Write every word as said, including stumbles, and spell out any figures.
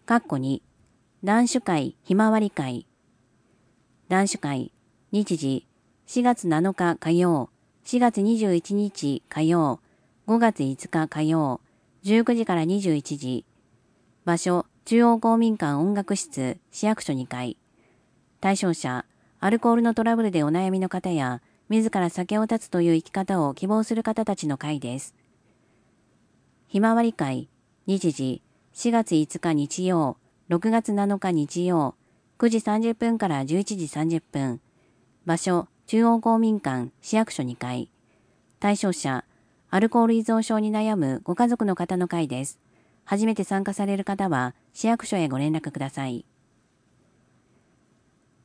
かっこに、男子会ひまわり会。男子会、日時、しがつなのか火曜、しがつにじゅういちにち火曜、ごがついつか火曜、じゅうくじからにじゅういちじ。場所、中央公民館音楽室、市役所にかい。対象者、アルコールのトラブルでお悩みの方や、自ら酒を断つという生き方を希望する方たちの会です。ひまわり会、日時、しがついつか日曜、ろくがつなのか日曜、くじさんじゅっぷんからじゅういちじさんじゅっぷん。場所、中央公民館、市役所にかい。対象者、アルコール依存症に悩むご家族の方の会です。初めて参加される方は、市役所へご連絡ください。